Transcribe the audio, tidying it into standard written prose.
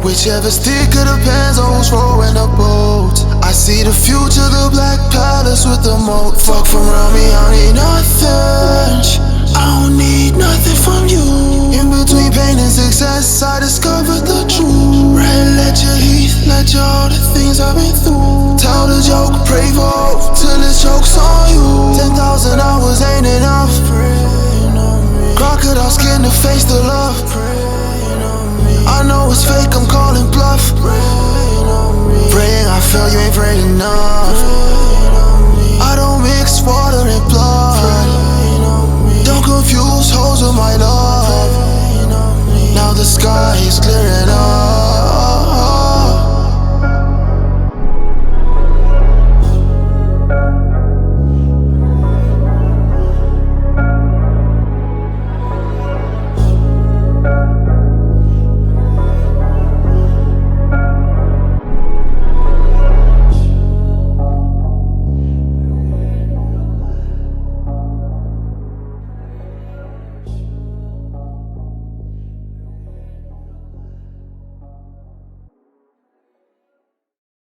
Whichever stick it depends on who's rowing the boat. I see the future, the black palace with the moat. Fuck from around me, I don't need nothing. I don't need nothing from you. In between pain and success, I discovered the truth. Right, let your heath, let you all the things I've been through. Tell the joke, pray for hope, till it chokes on you. 10,000 hours ain't enough. Crocodile skin to face the love. I know it's fake, I'm calling bluff. Praying I feel you ain't prayed enough. I don't mix water and blood. Don't confuse hoes with my love.